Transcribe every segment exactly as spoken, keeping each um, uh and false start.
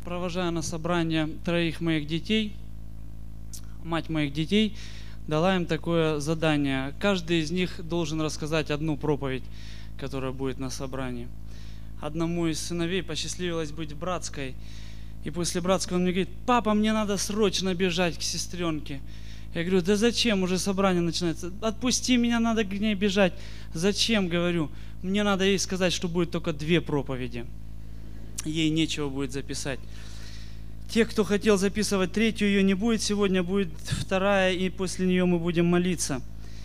провожая на собрание троих моих детей, мать моих детей дала им такое задание. Каждый из них должен рассказать одну проповедь, которая будет на собрании. Одному из сыновей посчастливилось быть в братской. И после братской он мне говорит: папа, мне надо срочно бежать к сестренке. Я говорю: да зачем, уже собрание начинается. Отпусти меня, надо к ней бежать. Зачем, говорю, мне надо ей сказать, что будет только две проповеди. Ей нечего будет записать. Те, кто хотел записывать третью, ее не будет. Сегодня будет вторая, и после нее мы будем молиться.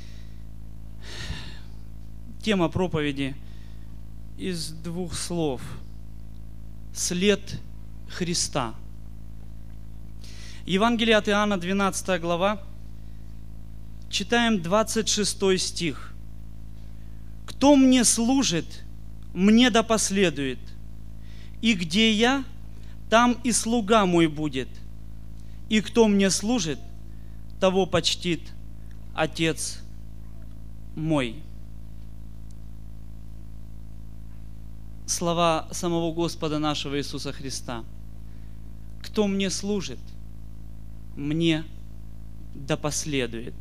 Тема проповеди из двух слов. След Христа. Евангелие от Иоанна, двенадцатая глава. Читаем двадцать шестой стих. «Кто мне служит, мне да последует, и где я, там и слуга мой будет, и кто мне служит, того почтит Отец мой». Слова самого Господа нашего Иисуса Христа. «Кто мне служит, мне да последует».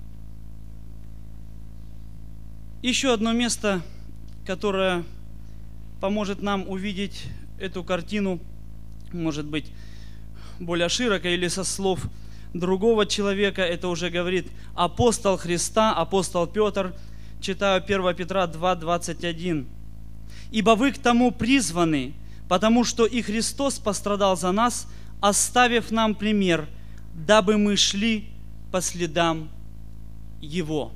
Еще одно место, которое поможет нам увидеть эту картину, может быть, более широко или со слов другого человека, это уже говорит апостол Христа, апостол Петр. Читаю первое Петра два, двадцать один. «Ибо вы к тому призваны, потому что и Христос пострадал за нас, оставив нам пример, дабы мы шли по следам Его».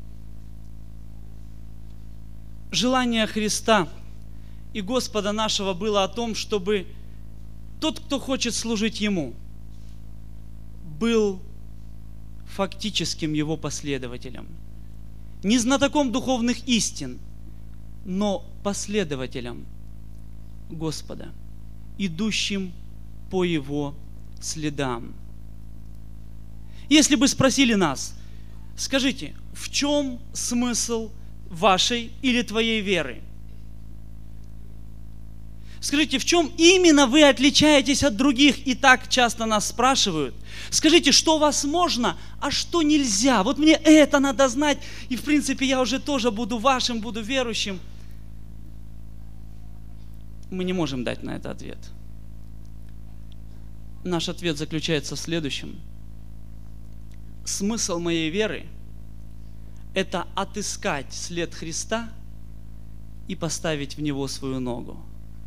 Желание Христа и Господа нашего было о том, чтобы тот, кто хочет служить Ему, был фактическим Его последователем. Не знатоком духовных истин, но последователем Господа, идущим по Его следам. Если бы спросили нас: скажите, в чем смысл вашей или твоей веры? Скажите, в чем именно вы отличаетесь от других? И так часто нас спрашивают. Скажите, что у вас можно, а что нельзя? Вот мне это надо знать, и в принципе я уже тоже буду вашим, буду верующим. Мы не можем дать на это ответ. Наш ответ заключается в следующем. Смысл моей веры – это отыскать след Христа и поставить в него свою ногу.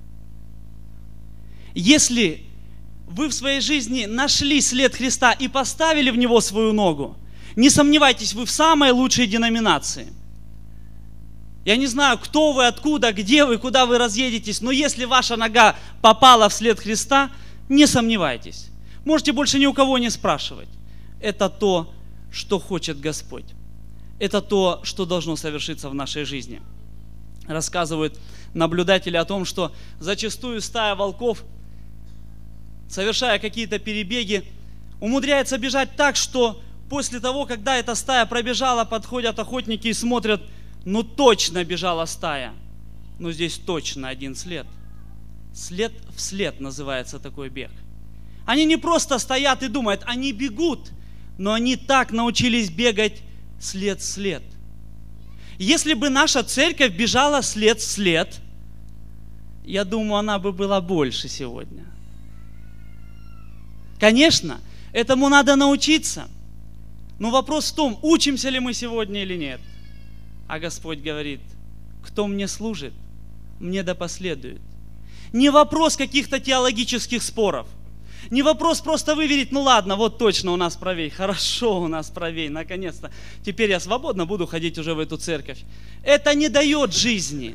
Если вы в своей жизни нашли след Христа и поставили в него свою ногу, не сомневайтесь, вы в самой лучшей деноминации. Я не знаю, кто вы, откуда, где вы, куда вы разъедетесь, но если ваша нога попала в след Христа, не сомневайтесь. Можете больше ни у кого не спрашивать. Это то, что хочет Господь. Это то, что должно совершиться в нашей жизни. Рассказывают наблюдатели о том, что зачастую стая волков, совершая какие-то перебеги, умудряется бежать так, что после того, когда эта стая пробежала, подходят охотники и смотрят: ну точно бежала стая, но здесь точно один след. След в след называется такой бег. Они не просто стоят и думают, они бегут, но они так научились бегать след в след. Если бы наша церковь бежала след в след, я думаю, она бы была больше сегодня. Конечно, этому надо научиться. Но вопрос в том, учимся ли мы сегодня или нет. А Господь говорит: кто мне служит, мне да последует. Не вопрос каких-то теологических споров. Не вопрос просто выверить: ну ладно, вот точно у нас правей, хорошо у нас правей, наконец-то. Теперь я свободно буду ходить уже в эту церковь. Это не дает жизни.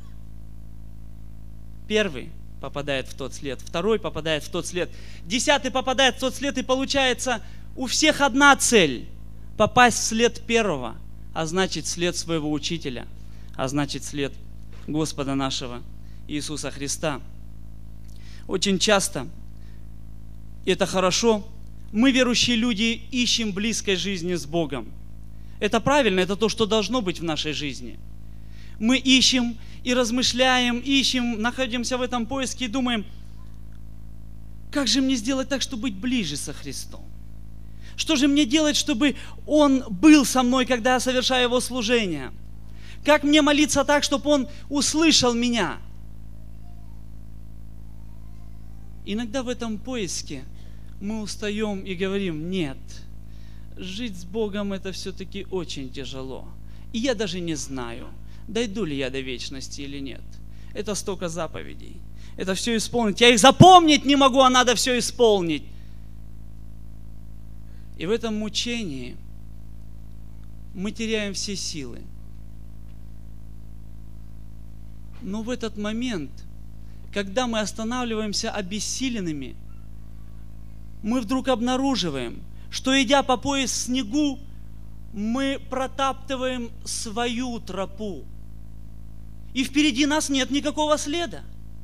Первый попадает в тот след, второй попадает в тот след, десятый попадает в тот след, и получается у всех одна цель – попасть в след первого, а значит след своего учителя, а значит след Господа нашего Иисуса Христа. Очень часто, и это хорошо, мы, верующие люди, ищем близкой жизни с Богом. Это правильно, это то, что должно быть в нашей жизни. Мы ищем и размышляем, ищем, находимся в этом поиске и думаем, как же мне сделать так, чтобы быть ближе со Христом? Что же мне делать, чтобы Он был со мной, когда я совершаю Его служение? Как мне молиться так, чтобы Он услышал меня? Иногда в этом поиске мы устаем и говорим: нет, жить с Богом это все-таки очень тяжело. И я даже не знаю, дойду ли я до вечности или нет. Это столько заповедей. Это все исполнить. Я их запомнить не могу, а надо все исполнить. И в этом мучении мы теряем все силы. Но в этот момент, когда мы останавливаемся обессиленными, мы вдруг обнаруживаем, что, идя по пояс в снегу, мы протаптываем свою тропу. И впереди нас нет никакого следа.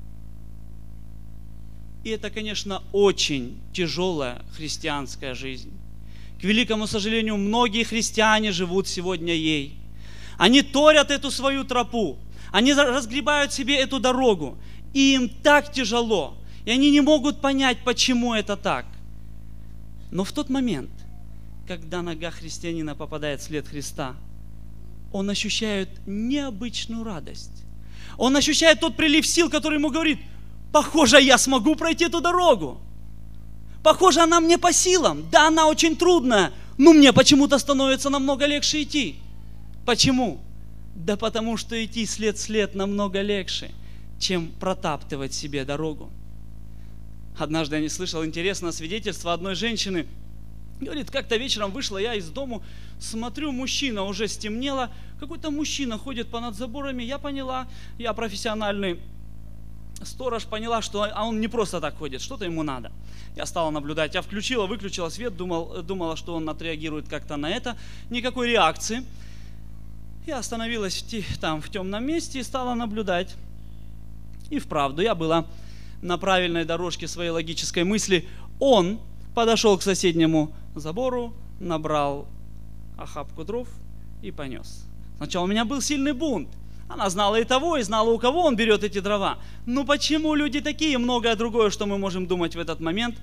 И это, конечно, очень тяжелая христианская жизнь. К великому сожалению, многие христиане живут сегодня ей. Они торят эту свою тропу, они разгребают себе эту дорогу, и им так тяжело, и они не могут понять, почему это так. Но в тот момент, когда нога христианина попадает в след Христа, он ощущает необычную радость. Он ощущает тот прилив сил, который ему говорит: похоже, я смогу пройти эту дорогу. Похоже, она мне по силам. Да, она очень трудная, но мне почему-то становится намного легче идти. Почему? Да потому что идти след в след намного легче, чем протаптывать себе дорогу. Однажды я не слышал интересное свидетельство одной женщины. Говорит, как-то вечером вышла я из дому, смотрю, мужчина, уже стемнело, какой-то мужчина ходит понад заборами. Я поняла, я профессиональный сторож, поняла, что а он не просто так ходит, что-то ему надо. Я стала наблюдать, я включила, выключила свет, думал, думала, что он отреагирует как-то на это. Никакой реакции. Я остановилась в, там в темном месте и стала наблюдать. И вправду, я была на правильной дорожке своей логической мысли. Он подошел к соседнему забору, набрал охапку дров и понес. Сначала у меня был сильный бунт. Она знала и того, и знала, у кого он берет эти дрова. Ну почему люди такие, и многое другое, что мы можем думать в этот момент.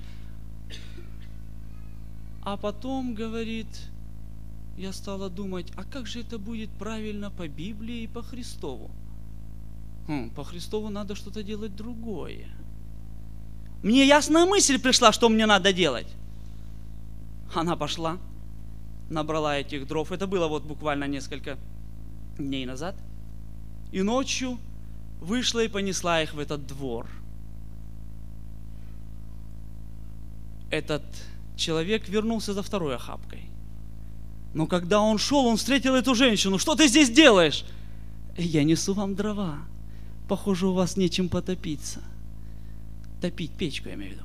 А потом, говорит, я стала думать, а как же это будет правильно по Библии и по Христову? Хм, по Христову надо что-то делать другое. Мне ясная мысль пришла, что мне надо делать. Она пошла, набрала этих дров. Это было вот буквально несколько дней назад. И ночью вышла и понесла их в этот двор. Этот человек вернулся за второй охапкой. Но когда он шел, он встретил эту женщину. Что ты здесь делаешь? Я несу вам дрова. Похоже, у вас нечем потопиться. Топить печку, я имею в виду.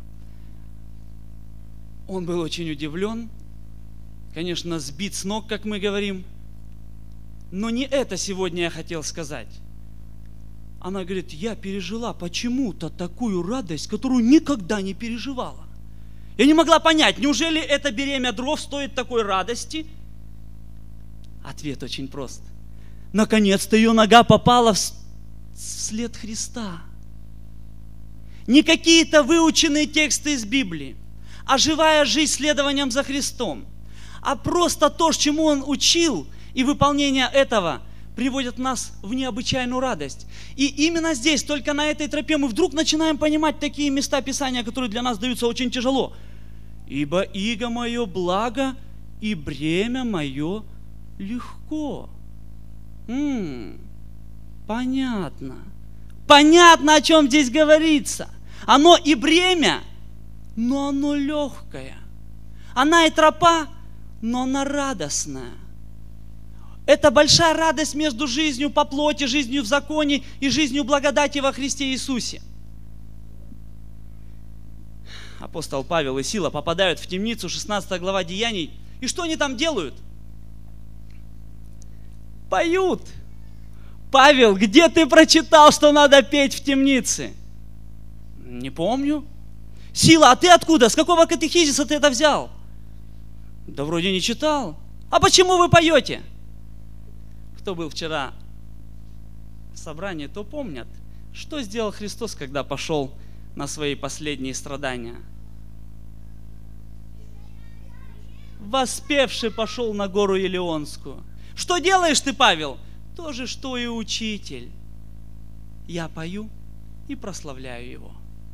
Он был очень удивлен. Конечно, сбит с ног, как мы говорим. Но не это сегодня я хотел сказать. Она говорит, я пережила почему-то такую радость, которую никогда не переживала. Я не могла понять, неужели это беремя дров стоит такой радости? Ответ очень прост. Наконец-то ее нога попала в след Христа. Не какие-то выученные тексты из Библии, а живая жизнь следованием за Христом. А просто то, чему Он учил, и выполнение этого приводит нас в необычайную радость. И именно здесь, только на этой тропе, мы вдруг начинаем понимать такие места Писания, которые для нас даются очень тяжело. Ибо иго мое благо, и бремя мое легко. М-м, понятно. Понятно, о чем здесь говорится. Оно и бремя, но оно легкое. Она и тропа, но она радостная. Это большая радость между жизнью по плоти, жизнью в законе и жизнью благодати во Христе Иисусе. Апостол Павел и Сила попадают в темницу, шестнадцатая глава Деяний. И что они там делают? Поют. Павел, где ты прочитал, что надо петь в темнице? Не помню. Сила, а ты откуда? С какого катехизиса ты это взял? Да вроде не читал. А почему вы поете? Кто был вчера в собрании, то помнят, что сделал Христос, когда пошел на свои последние страдания. воспевший пошел на гору Елеонскую. Что делаешь ты, Павел? То же, что и учитель. Я пою и прославляю его.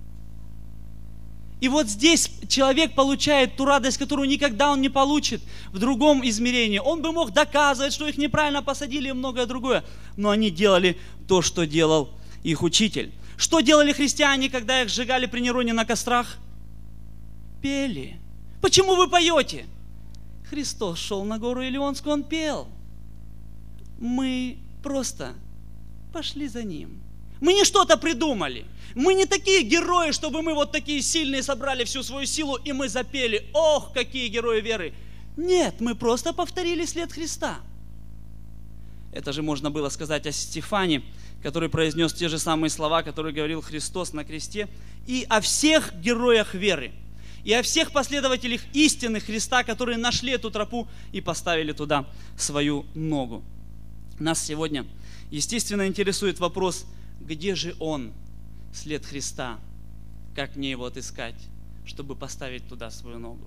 И вот здесь человек получает ту радость, которую никогда он не получит в другом измерении. Он бы мог доказывать, что их неправильно посадили и многое другое. Но они делали то, что делал их учитель. Что делали христиане, когда их сжигали при Нероне на кострах? Пели. Почему вы поете? Христос шел на гору Илионскую, он пел. Мы просто пошли за ним. Мы не что-то придумали. Мы не такие герои, чтобы мы вот такие сильные собрали всю свою силу и мы запели. Ох, какие герои веры. Нет, мы просто повторили след Христа. Это же можно было сказать о Стефане, который произнес те же самые слова, которые говорил Христос на кресте, и о всех героях веры, и о всех последователях истины Христа, которые нашли эту тропу и поставили туда свою ногу. Нас сегодня, естественно, интересует вопрос, где же Он, след Христа, как мне его отыскать, чтобы поставить туда свою ногу.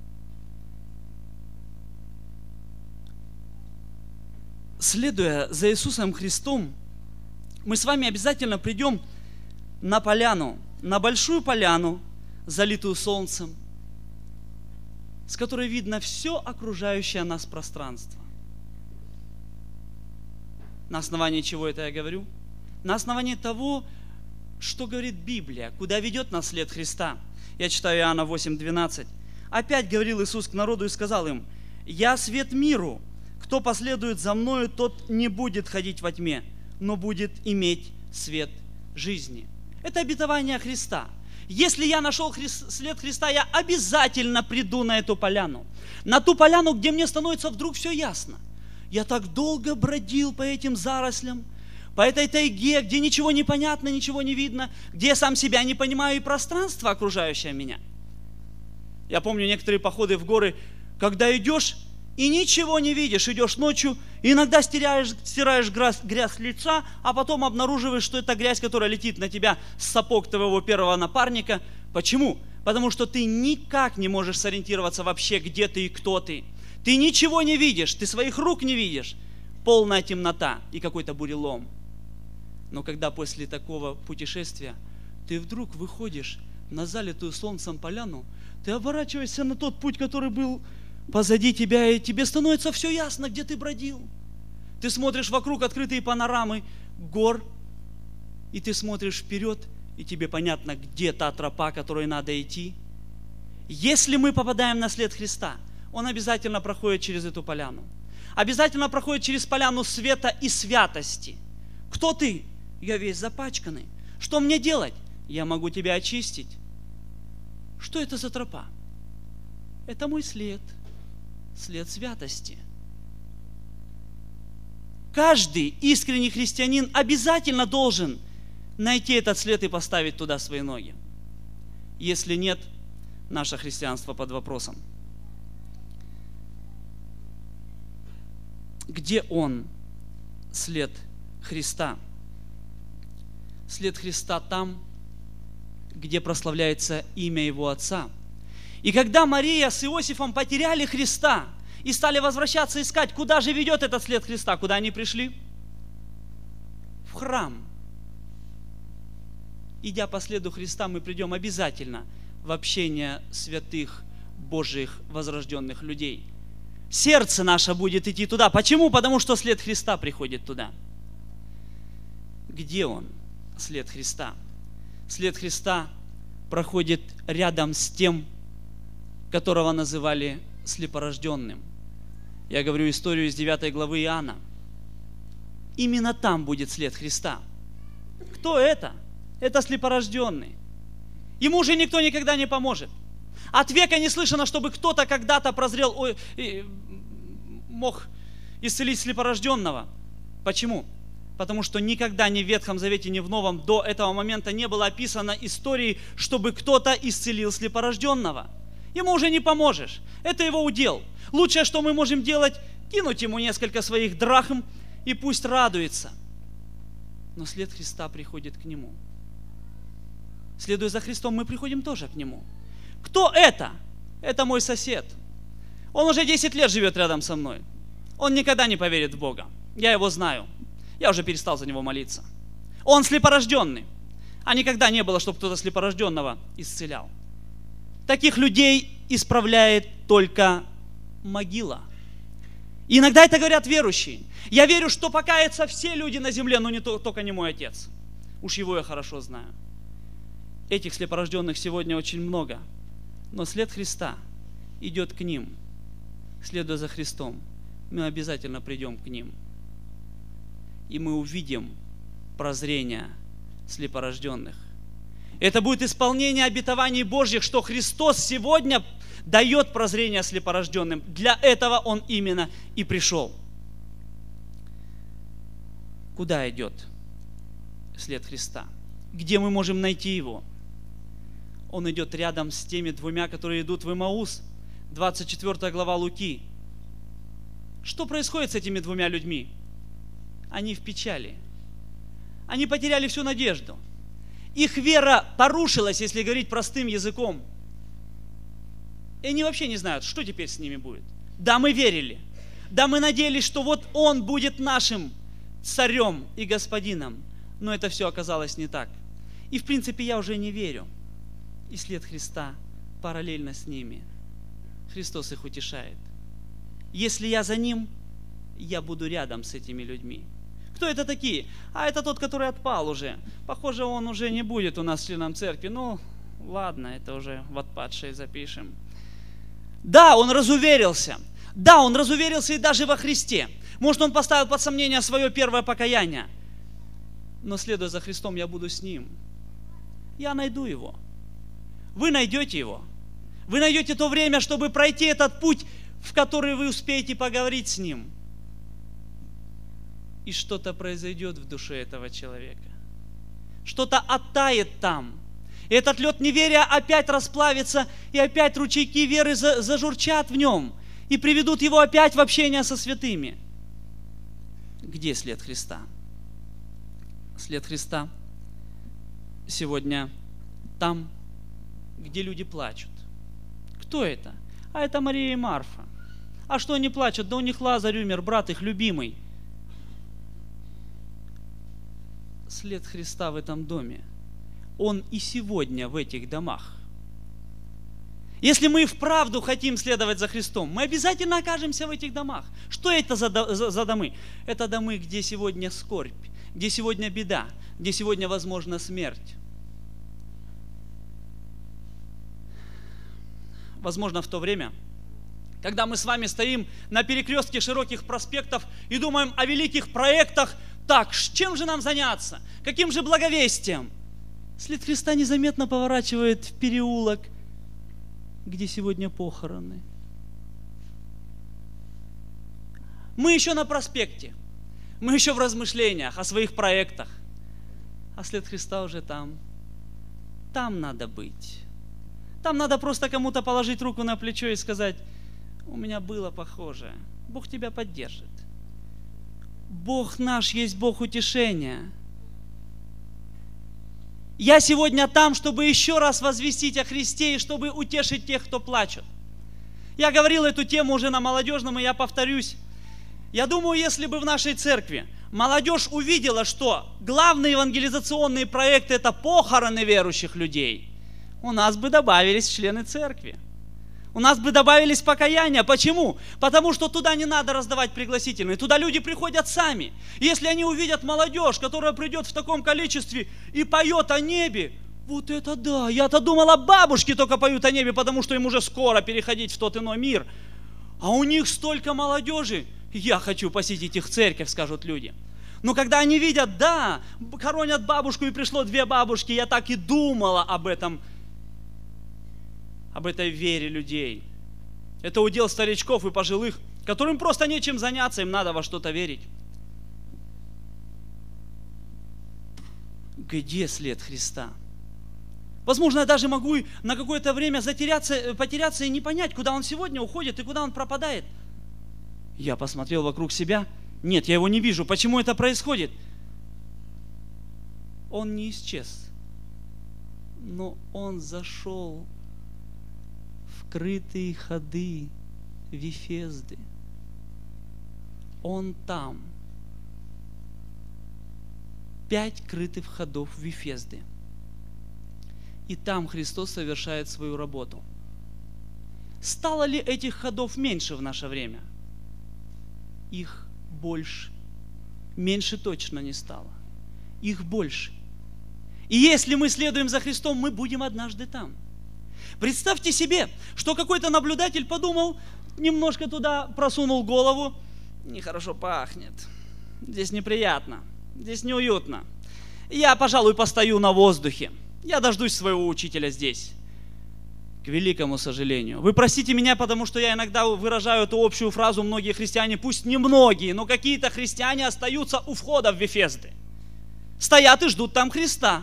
Следуя за Иисусом Христом, мы с вами обязательно придем на поляну, на большую поляну, залитую солнцем, с которой видно все окружающее нас пространство. На основании чего это я говорю? На основании того, что говорит Библия, куда ведет нас след Христа. Я читаю Иоанна восемь двенадцать. Опять говорил Иисус к народу и сказал им: «Я свет миру. Кто последует за мною, тот не будет ходить во тьме, но будет иметь свет жизни». Это обетование Христа. Если я нашел Христ, след Христа, я обязательно приду на эту поляну. На ту поляну, где мне становится вдруг все ясно. Я так долго бродил по этим зарослям, по этой тайге, где ничего не понятно, ничего не видно, где я сам себя не понимаю и пространство, окружающее меня. Я помню некоторые походы в горы, когда идешь и ничего не видишь, идешь ночью, и иногда стираешь, стираешь грязь, грязь с лица, а потом обнаруживаешь, что это грязь, которая летит на тебя с сапог твоего первого напарника. Почему? Потому что ты никак не можешь сориентироваться вообще, где ты и кто ты. Ты ничего не видишь, ты своих рук не видишь. Полная темнота и какой-то бурелом. Но когда после такого путешествия ты вдруг выходишь на залитую солнцем поляну, ты оборачиваешься на тот путь, который был позади тебя, и тебе становится все ясно, где ты бродил. Ты смотришь вокруг открытые панорамы гор, и ты смотришь вперед, и тебе понятно, где та тропа, которой надо идти. Если мы попадаем на след Христа, Он обязательно проходит через эту поляну. Обязательно проходит через поляну света и святости. Кто ты? Я весь запачканный. Что мне делать? Я могу тебя очистить. Что это за тропа? Это мой след. След святости. Каждый искренний христианин обязательно должен найти этот след и поставить туда свои ноги. Если нет, наше христианство под вопросом. Где он, след Христа? След Христа там, где прославляется имя Его Отца. И когда Мария с Иосифом потеряли Христа и стали возвращаться искать, куда же ведет этот след Христа, куда они пришли? В храм. Идя по следу Христа, мы придем обязательно в общение святых Божьих возрожденных людей. Сердце наше будет идти туда. Почему? Потому что след Христа приходит туда. Где он, след Христа? След Христа проходит рядом с тем, которого называли слепорожденным. Я говорю историю из девятой главы Иоанна. Именно там будет след Христа. Кто это? Это слепорожденный. Ему уже никто никогда не поможет. От века не слышно, чтобы кто-то когда-то прозрел, ой, мог исцелить слепорожденного. Почему? Потому что никогда ни в Ветхом Завете, ни в Новом до этого момента не было описано истории, чтобы кто-то исцелил слепорожденного. Ему уже не поможешь. Это его удел. Лучшее, что мы можем делать, кинуть ему несколько своих драхм и пусть радуется. Но след Христа приходит к нему. Следуя за Христом, мы приходим тоже к нему. Кто это? Это мой сосед. Он уже десять лет живет рядом со мной. Он никогда не поверит в Бога. Я его знаю. Я уже перестал за него молиться. Он слепорожденный. А никогда не было, чтобы кто-то слепорожденного исцелял. Таких людей исправляет только могила. И иногда это говорят верующие. Я верю, что покаятся все люди на земле, но не то, только не мой отец. Уж его я хорошо знаю. Этих слепорожденных сегодня очень много. Но след Христа идет к ним. Следуя за Христом, мы обязательно придем к ним. И мы увидим прозрение слепорожденных. Это будет исполнение обетований Божьих, что Христос сегодня дает прозрение слепорожденным. Для этого Он именно и пришел. Куда идет след Христа? Где мы можем найти Его? Он идет рядом с теми двумя, которые идут в Имаус. двадцать четвёртая глава Луки. Что происходит с этими двумя людьми? Они в печали. Они потеряли всю надежду. Их вера порушилась, если говорить простым языком. И они вообще не знают, что теперь с ними будет. Да, мы верили. Да, мы надеялись, что вот Он будет нашим царем и господином. Но это все оказалось не так. И в принципе я уже не верю. И след Христа параллельно с ними. Христос их утешает. Если я за Ним, я буду рядом с этими людьми. Кто это такие? А это тот, который отпал уже. Похоже, он уже не будет у нас членом церкви. Ну, ладно, это уже в отпадшие запишем. Да, он разуверился. Да, он разуверился и даже во Христе. Может, он поставил под сомнение свое первое покаяние. Но следуя за Христом, я буду с ним. Я найду его. Вы найдете его. Вы найдете то время, чтобы пройти этот путь, в который вы успеете поговорить с ним. И что-то произойдет в душе этого человека. Что-то оттает там. И этот лед неверия опять расплавится, и опять ручейки веры зажурчат в нем, и приведут его опять в общение со святыми. Где след Христа? След Христа сегодня там, где люди плачут. Кто это? А это Мария и Марфа. А что они плачут? Да у них Лазарь умер, брат их любимый. След Христа в этом доме. Он и сегодня в этих домах. Если мы вправду хотим следовать за Христом, мы обязательно окажемся в этих домах. Что это за, за, за домы? Это домы, где сегодня скорбь, где сегодня беда, где сегодня возможна смерть. Возможно, в то время, когда мы с вами стоим на перекрестке широких проспектов и думаем о великих проектах, так, чем же нам заняться? Каким же благовестием? След Христа незаметно поворачивает в переулок, где сегодня похороны. Мы еще на проспекте, мы еще в размышлениях о своих проектах, а след Христа уже там. Там надо быть. Там надо просто кому-то положить руку на плечо и сказать: у меня было похожее. Бог тебя поддержит. Бог наш есть Бог утешения. Я сегодня там, чтобы еще раз возвестить о Христе и чтобы утешить тех, кто плачет. Я говорил эту тему уже на молодежном, и я повторюсь. Я думаю, если бы в нашей церкви молодежь увидела, что главные евангелизационные проекты – это похороны верующих людей, у нас бы добавились члены церкви. У нас бы добавились покаяния. Почему? Потому что туда не надо раздавать пригласительные. Туда люди приходят сами. Если они увидят молодежь, которая придет в таком количестве и поет о небе, вот это да. Я-то думала, бабушки только поют о небе, потому что им уже скоро переходить в тот иной мир. А у них столько молодежи. Я хочу посетить их церковь, скажут люди. Но когда они видят, да, хоронят бабушку и пришло две бабушки, я так и думала об этом, об этой вере людей. Это удел старичков и пожилых, которым просто нечем заняться, им надо во что-то верить. Где след Христа? Возможно, я даже могу на какое-то время затеряться, потеряться и не понять, куда он сегодня уходит и куда он пропадает. Я посмотрел вокруг себя. Нет, я его не вижу. Почему это происходит? Он не исчез, но он зашел в крытые ходы Вифезды. Он там. Пять крытых входов в Вифезды. И там Христос совершает свою работу. Стало ли этих ходов меньше в наше время? Их больше. Меньше точно не стало. Их больше. И если мы следуем за Христом, мы будем однажды там. Представьте себе, что какой-то наблюдатель подумал, немножко туда просунул голову, нехорошо пахнет, здесь неприятно, здесь неуютно. Я, пожалуй, постою на воздухе, я дождусь своего учителя здесь. К великому сожалению. Вы простите меня, потому что я иногда выражаю эту общую фразу, многие христиане, пусть не многие, но какие-то христиане остаются у входа в Вифезды. Стоят и ждут там Христа.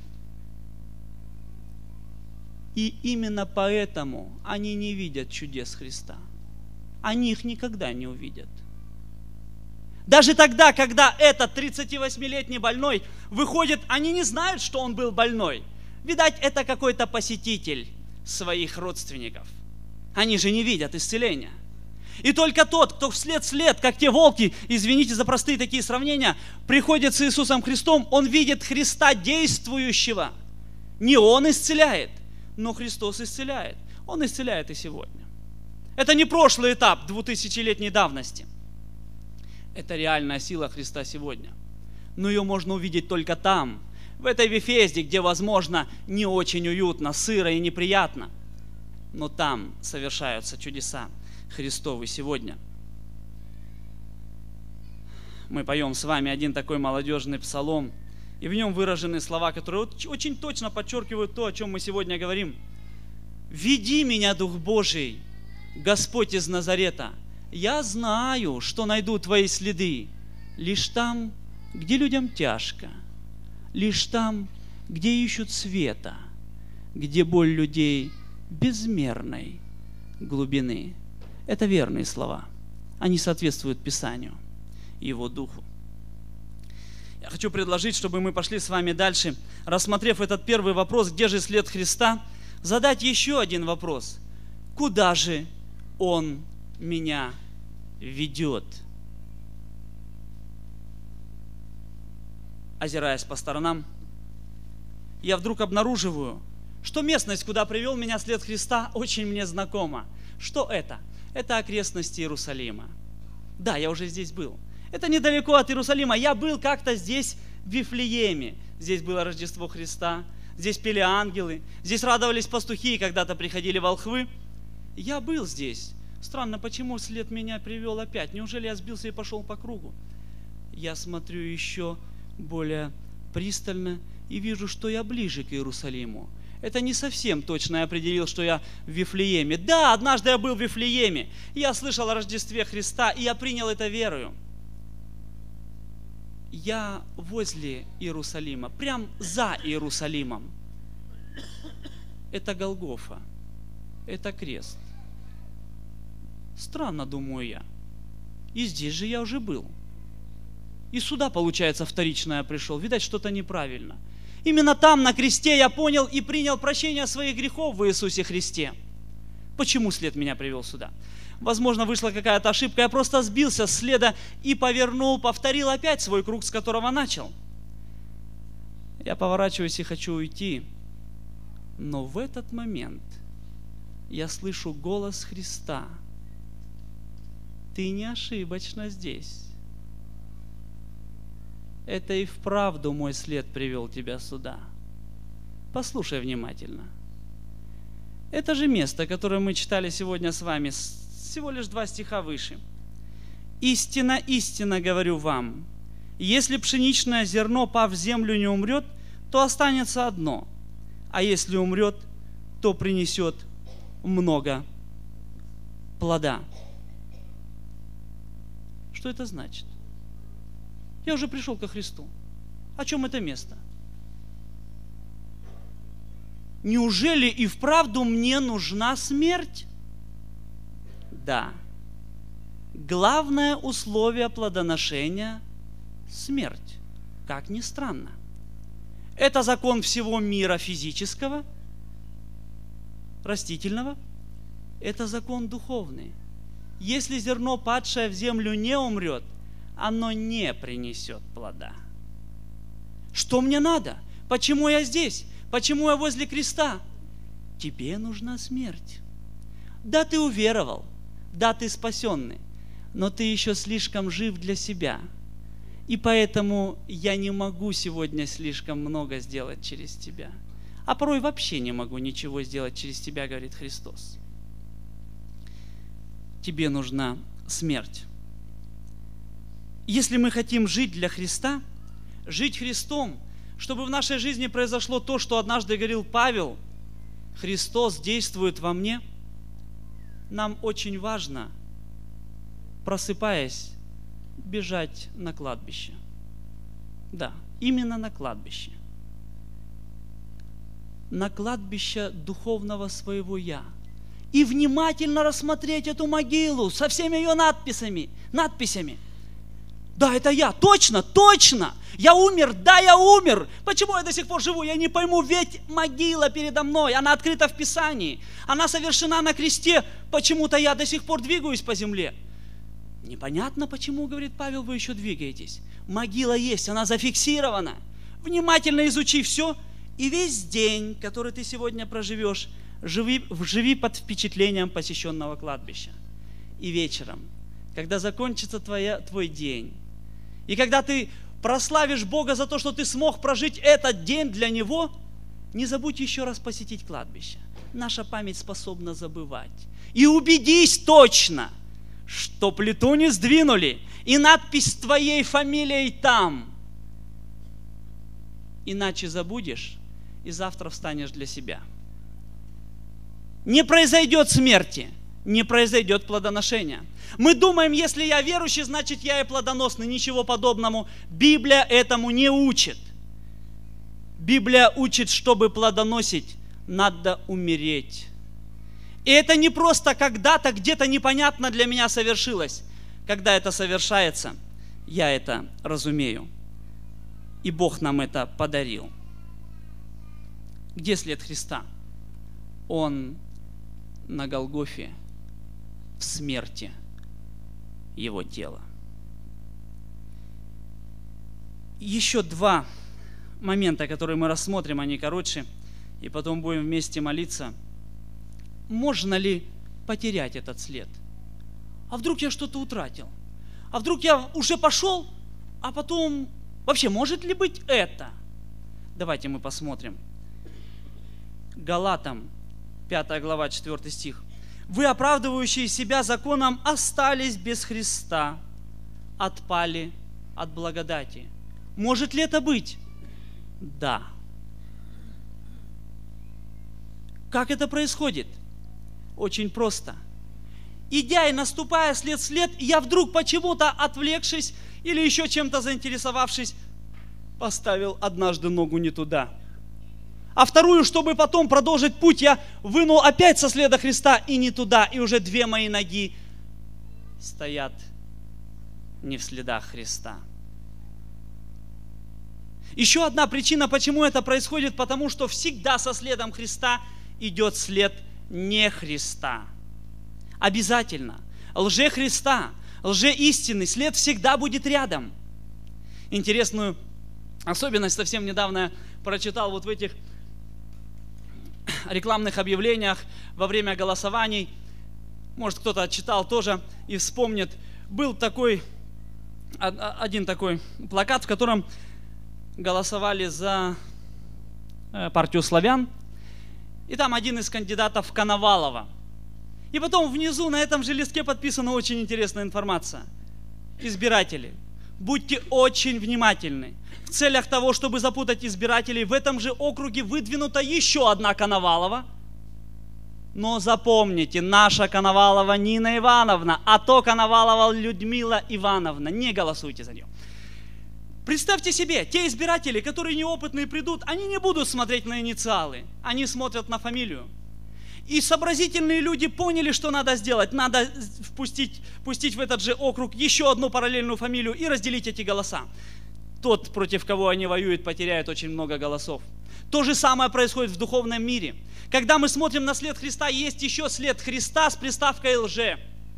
И именно поэтому они не видят чудес Христа. Они их никогда не увидят. Даже тогда, когда этот тридцативосьмилетний больной выходит, они не знают, что он был больной. Видать, это какой-то посетитель своих родственников. Они же не видят исцеления. И только тот, кто вслед-вслед, как те волки, извините за простые такие сравнения, приходит с Иисусом Христом, он видит Христа действующего. Не он исцеляет, но Христос исцеляет. Он исцеляет и сегодня. Это не прошлый этап двухтысячелетней давности. Это реальная сила Христа сегодня. Но ее можно увидеть только там, в этой Вифезде, где, возможно, не очень уютно, сыро и неприятно. Но там совершаются чудеса Христовы сегодня. Мы поем с вами один такой молодежный псалом, и в нем выражены слова, которые очень точно подчеркивают то, о чем мы сегодня говорим. «Веди меня, Дух Божий, Господь из Назарета, я знаю, что найду Твои следы, лишь там, где людям тяжко, лишь там, где ищут света, где боль людей безмерной глубины». Это верные слова. Они соответствуют Писанию и Его Духу. Я хочу предложить, чтобы мы пошли с вами дальше, рассмотрев этот первый вопрос, где же след Христа, задать еще один вопрос. Куда же Он меня ведет? Озираясь по сторонам, я вдруг обнаруживаю, что местность, куда привел меня след Христа, очень мне знакома. Что это? Это окрестности Иерусалима. Да, я уже здесь был. Это недалеко от Иерусалима. Я был как-то здесь, в Вифлееме. Здесь было Рождество Христа. Здесь пели ангелы. Здесь радовались пастухи, и когда-то приходили волхвы. Я был здесь. Странно, почему след меня привел опять? Неужели я сбился и пошел по кругу? Я смотрю еще более пристально и вижу, что я ближе к Иерусалиму. Это не совсем точно я определил, что я в Вифлееме. Да, однажды я был в Вифлееме. Я слышал о Рождестве Христа, и я принял это верою. Я возле Иерусалима, прям за Иерусалимом. Это Голгофа. Это крест. Странно, думаю я. И здесь же я уже был. И сюда, получается, вторично я пришел. Видать, что-то неправильно. Именно там, на кресте, я понял и принял прощение своих грехов в Иисусе Христе. Почему след меня привел сюда? Возможно, вышла какая-то ошибка. Я просто сбился с следа и повернул, повторил опять свой круг, с которого начал. Я поворачиваюсь и хочу уйти. Но в этот момент я слышу голос Христа. Ты не ошибочно здесь. Это и вправду мой след привел тебя сюда. Послушай внимательно. Это же место, которое мы читали сегодня с вами, всего лишь два стиха выше. «Истинно, истинно говорю вам, если пшеничное зерно, пав в землю, не умрет, то останется одно, а если умрет, то принесет много плода». Что это значит? Я уже пришел ко Христу. О чем это место? Неужели и вправду мне нужна смерть? Да. Главное условие плодоношения – смерть. Как ни странно. Это закон всего мира физического, растительного. Это закон духовный. Если зерно, падшее в землю, не умрет, оно не принесет плода. Что мне надо? Почему я здесь? Почему я возле креста? Тебе нужна смерть. Да, ты уверовал, да, ты спасенный, но ты еще слишком жив для себя. И поэтому я не могу сегодня слишком много сделать через тебя. А порой вообще не могу ничего сделать через тебя, говорит Христос. Тебе нужна смерть. Если мы хотим жить для Христа, жить Христом, чтобы в нашей жизни произошло то, что однажды говорил Павел, Христос действует во мне, нам очень важно, просыпаясь, бежать на кладбище. Да, именно на кладбище. На кладбище духовного своего «я». И внимательно рассмотреть эту могилу со всеми ее надписями. надписями. Да, это я, точно, точно. Я умер, да, я умер. Почему я до сих пор живу? Я не пойму, ведь могила передо мной, она открыта в Писании. Она совершена на кресте. Почему-то я до сих пор двигаюсь по земле. Непонятно, почему, говорит Павел, вы еще двигаетесь. Могила есть, она зафиксирована. Внимательно изучи все, и весь день, который ты сегодня проживешь, живи, живи под впечатлением посещенного кладбища. И вечером, когда закончится твоя, твой день, и когда ты прославишь Бога за то, что ты смог прожить этот день для Него, не забудь еще раз посетить кладбище. Наша память способна забывать. И убедись точно, что плиту не сдвинули, и надпись с твоей фамилией там. Иначе забудешь, и завтра встанешь для себя. Не произойдет смерти, не произойдет плодоношения. Мы думаем, если я верующий, значит я и плодоносный. Ничего подобного. Библия этому не учит. Библия учит, чтобы плодоносить, надо умереть. И это не просто когда-то, где-то непонятно для меня совершилось. Когда это совершается, я это разумею. И Бог нам это подарил. Где след Христа? Он на Голгофе, в смерти Его тела. Еще два момента, которые мы рассмотрим, они короче, и потом будем вместе молиться. Можно ли потерять этот след? А вдруг я что-то утратил? А вдруг я уже пошел, а потом... Вообще, может ли быть это? Давайте мы посмотрим. Галатам, пятая глава, четвёртый стих. «Вы, оправдывающие себя законом, остались без Христа, отпали от благодати». Может ли это быть? Да. Как это происходит? Очень просто. Идя и наступая след в след, я вдруг почему-то, отвлекшись или еще чем-то заинтересовавшись, поставил однажды ногу не туда. А вторую, чтобы потом продолжить путь, я вынул опять со следа Христа и не туда, и уже две мои ноги стоят не в следах Христа. Еще одна причина, почему это происходит, потому что всегда со следом Христа идет след не Христа. Обязательно. Лже-Христа, лже-истины, след всегда будет рядом. Интересную особенность совсем недавно я прочитал вот в этих рекламных объявлениях во время голосований. Может, кто-то читал тоже и вспомнит. Был такой, один такой плакат, в котором голосовали за партию славян. И там один из кандидатов Коновалова. И потом внизу на этом же листке подписана очень интересная информация. Избиратели, будьте очень внимательны. В целях того, чтобы запутать избирателей, в этом же округе выдвинута еще одна Коновалова. Но запомните, наша Коновалова Нина Ивановна, а то Коновалова Людмила Ивановна. Не голосуйте за нее. Представьте себе, те избиратели, которые неопытные придут, они не будут смотреть на инициалы, они смотрят на фамилию. И сообразительные люди поняли, что надо сделать. Надо впустить, впустить в этот же округ еще одну параллельную фамилию и разделить эти голоса. Тот, против кого они воюют, потеряет очень много голосов. То же самое происходит в духовном мире. Когда мы смотрим на след Христа, есть еще след Христа с приставкой лже.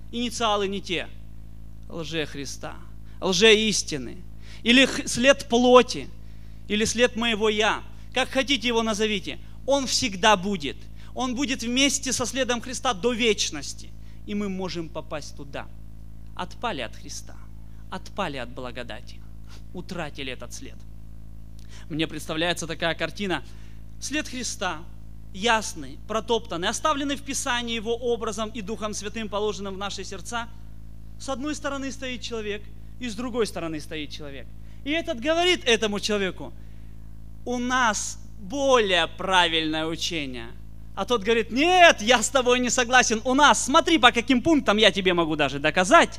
инициалы не те. Лже-Христа, лже-истины, или след плоти, или след моего «я». Как хотите его назовите. Он всегда будет. Он будет вместе со следом Христа до вечности. И мы можем попасть туда. Отпали от Христа, отпали от благодати, утратили этот след. Мне представляется такая картина. След Христа, ясный, протоптанный, оставленный в Писании Его образом и Духом Святым, положенным в наши сердца. С одной стороны стоит человек, и с другой стороны стоит человек. И этот говорит этому человеку: у нас более правильное учение. А тот говорит: нет, я с тобой не согласен. У нас, смотри, по каким пунктам я тебе могу даже доказать.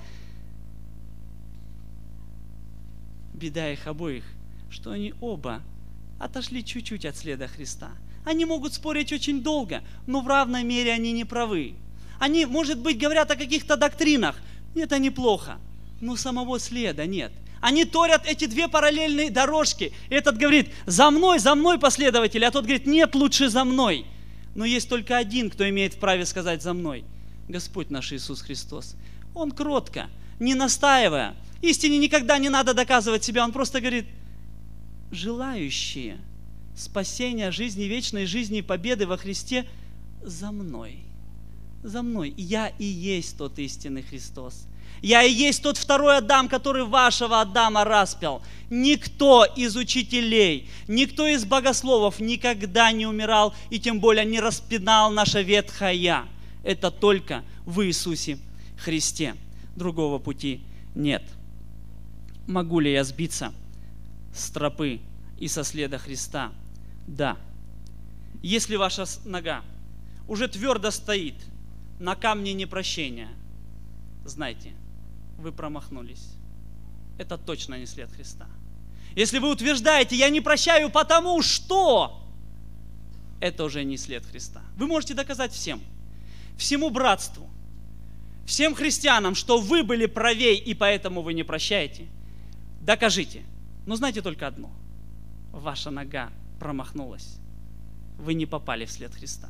Беда их обоих, что они оба отошли чуть-чуть от следа Христа. Они могут спорить очень долго, но в равной мере они не правы. Они, может быть, говорят о каких-то доктринах. Это неплохо, но самого следа нет. Они торят эти две параллельные дорожки. Этот говорит: за мной, за мной, последователь, а тот говорит: нет, лучше за мной. Но есть только один, кто имеет вправе сказать за мной: Господь наш Иисус Христос. Он кротко, не настаивая. Истине никогда не надо доказывать себя. Он просто говорит: желающие спасения, жизни вечной, жизни и победы во Христе, за мной. За мной. Я и есть тот истинный Христос. Я и есть тот второй Адам, который вашего Адама распял. Никто из учителей, никто из богословов никогда не умирал и тем более не распинал наше ветхое «я». Это только в Иисусе Христе. Другого пути нет. Могу ли я сбиться с тропы и со следа Христа? Да. Если ваша нога уже твердо стоит на камне непрощения, знайте, вы промахнулись. Это точно не след Христа. Если вы утверждаете: я не прощаю, потому что, это уже не след Христа. Вы можете доказать всем, всему братству, всем христианам, что вы были правей и поэтому вы не прощаете. Докажите. Но знайте только одно: ваша нога промахнулась. Вы не попали в след Христа.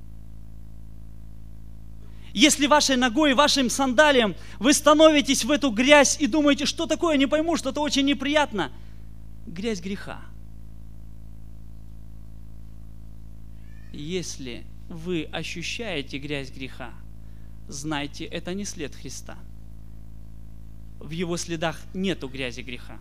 Если вашей ногой, вашим сандалием вы становитесь в эту грязь и думаете: что такое, не пойму, что-то очень неприятно. Грязь греха. Если вы ощущаете грязь греха, знайте, это не след Христа. В его следах нету грязи греха.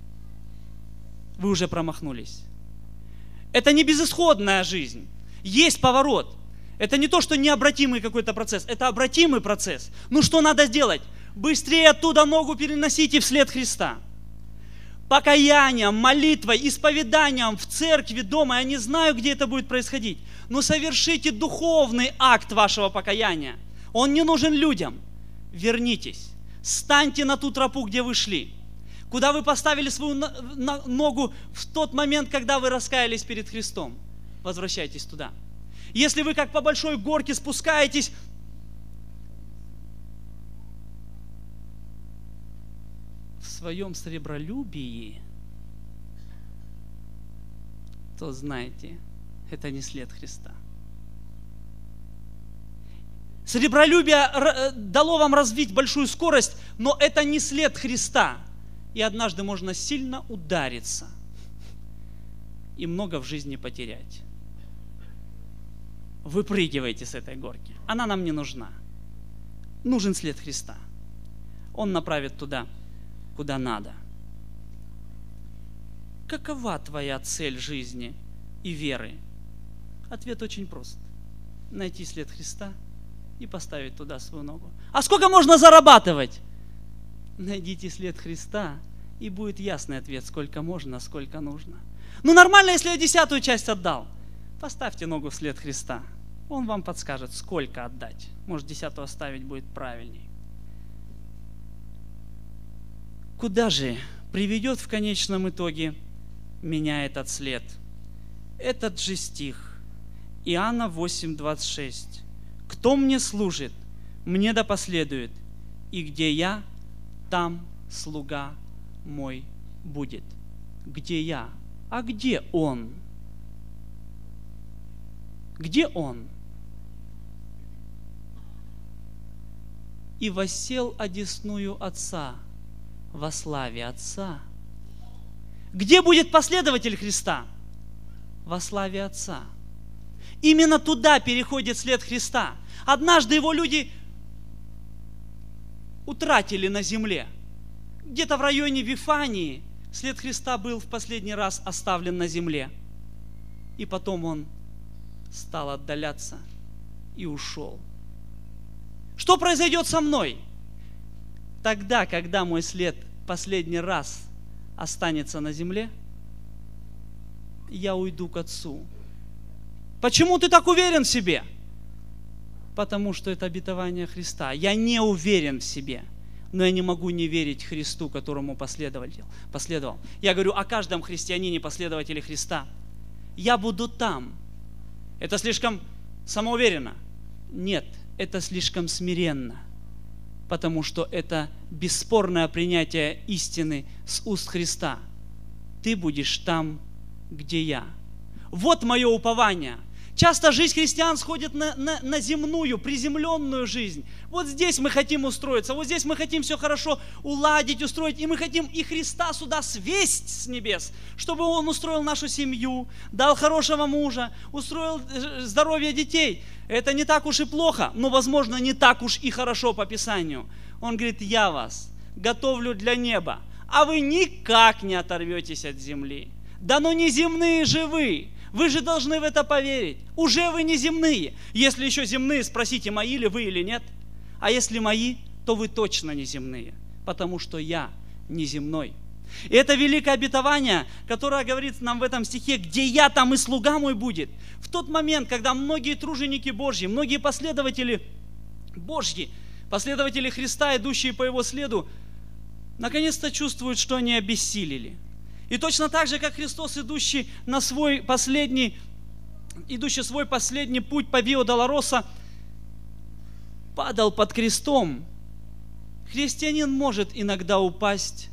Вы уже промахнулись. Это не безысходная жизнь. Есть поворот. Это не то, что необратимый какой-то процесс. Это обратимый процесс. Ну что надо сделать? Быстрее оттуда ногу переносите вслед Христа. Покаянием, молитвой, исповеданием в церкви, дома. Я не знаю, где это будет происходить. Но совершите духовный акт вашего покаяния. Он не нужен людям. Вернитесь. Станьте на ту тропу, где вы шли. Куда вы поставили свою ногу в тот момент, когда вы раскаялись перед Христом. Возвращайтесь туда. Если вы как по большой горке спускаетесь, в своем сребролюбии, то знайте, это не след Христа. Сребролюбие дало вам развить большую скорость, но это не след Христа. И однажды можно сильно удариться и много в жизни потерять. Выпрыгивайте с этой горки. Она нам не нужна. Нужен след Христа. Он направит туда, куда надо. Какова твоя цель жизни и веры? Ответ очень прост. Найти след Христа и поставить туда свою ногу. А сколько можно зарабатывать? Найдите след Христа, и будет ясный ответ, сколько можно, сколько нужно. Ну нормально, если я десятую часть отдал. Поставьте ногу вслед Христа. Он вам подскажет, сколько отдать. Может, десятую оставить будет правильней. Куда же приведет в конечном итоге меня этот след? Этот же стих. Иоанна восемь двадцать шесть. «Кто мне служит, мне да последует, и где я, там слуга мой будет». Где я? А где он? Где он? и воссел одесную Отца во славе Отца. Где будет последователь Христа? Во славе Отца. Именно туда переходит след Христа. Однажды его люди утратили на земле. Где-то в районе Вифании след Христа был в последний раз оставлен на земле. И потом он стал отдаляться и ушел. Что произойдет со мной? Тогда, когда мой след последний раз останется на земле, я уйду к Отцу. Почему ты так уверен в себе? Потому что это обетование Христа. Я не уверен в себе, но я не могу не верить Христу, которому последовал. последовал. Я говорю о каждом христианине, последователе Христа. Я буду там. Это слишком самоуверенно? Нет, это слишком смиренно. Потому что это бесспорное принятие истины с уст Христа. Ты будешь там, где я. Вот мое упование. Часто жизнь христиан сходит на, на, на земную, приземленную жизнь. Вот здесь мы хотим устроиться, вот здесь мы хотим все хорошо уладить, устроить, и мы хотим и Христа сюда свесть с небес, чтобы Он устроил нашу семью, дал хорошего мужа, устроил здоровье детей. Это не так уж и плохо, но, возможно, не так уж и хорошо по Писанию. Он говорит: я вас готовлю для неба, а вы никак не оторветесь от земли. Да ну не земные же вы. Вы же должны в это поверить. Уже вы не земные. Если еще земные, спросите, мои ли вы или нет. А если мои, то вы точно не земные, потому что я не земной. И это великое обетование, которое говорит нам в этом стихе: где я, там и слуга мой будет. В тот момент, когда многие труженики Божьи, многие последователи Божьи, последователи Христа, идущие по Его следу, наконец-то чувствуют, что они обессилели. И точно так же, как Христос, идущий на свой последний, идущий свой последний путь по Виа Долороса, падал под крестом, христианин может иногда упасть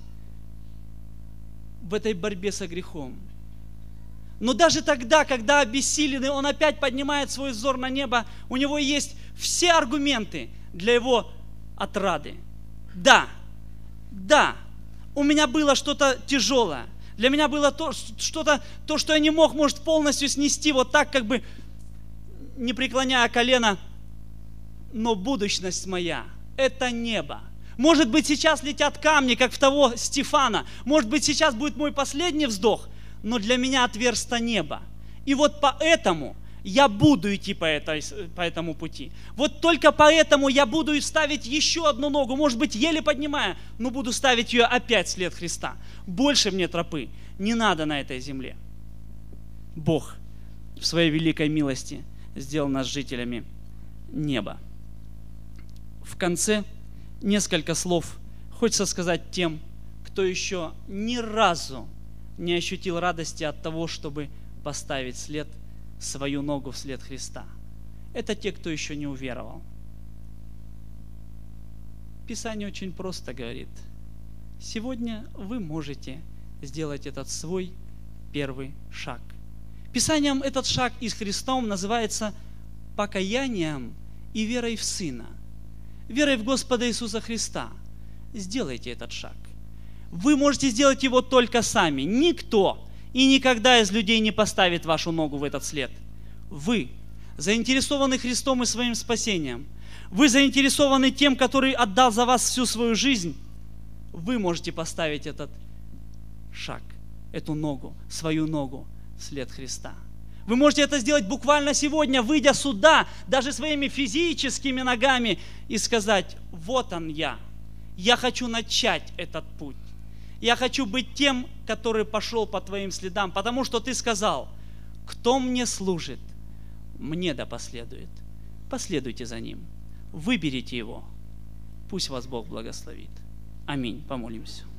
в этой борьбе со грехом. Но даже тогда, когда обессиленный, он опять поднимает свой взор на небо, у него есть все аргументы для его отрады. Да, да, у меня было что-то тяжелое. Для меня было то, что-то, то, что я не мог, может, полностью снести, вот так, как бы, не преклоняя колено. Но будущность моя – это небо. Может быть, сейчас летят камни, как в того Стефана. Может быть, сейчас будет мой последний вздох, но для меня отверсто небо. И вот поэтому я буду идти по, этой, по этому пути. Вот только поэтому я буду ставить еще одну ногу, может быть, еле поднимая, но буду ставить ее опять вслед Христа. Больше мне тропы не надо на этой земле. Бог в своей великой милости сделал нас жителями неба. В конце несколько слов хочется сказать тем, кто еще ни разу не ощутил радости от того, чтобы поставить след свою ногу вслед Христа. Это те, кто еще не уверовал. Писание очень просто говорит: сегодня вы можете сделать этот свой первый шаг. Писанием этот шаг и с Христом называется покаянием и верой в Сына. Верой в Господа Иисуса Христа. Сделайте этот шаг. Вы можете сделать его только сами. Никто и никогда из людей не поставит вашу ногу в этот след. Вы заинтересованы Христом и своим спасением. Вы заинтересованы тем, который отдал за вас всю свою жизнь. Вы можете поставить этот шаг, эту ногу, свою ногу вслед Христа. Вы можете это сделать буквально сегодня, выйдя сюда, даже своими физическими ногами, и сказать: вот он я. Я хочу начать этот путь. Я хочу быть тем, который пошел по твоим следам, потому что ты сказал: кто мне служит, мне да последует. Последуйте за ним. Выберите его. Пусть вас Бог благословит. Аминь. Помолимся.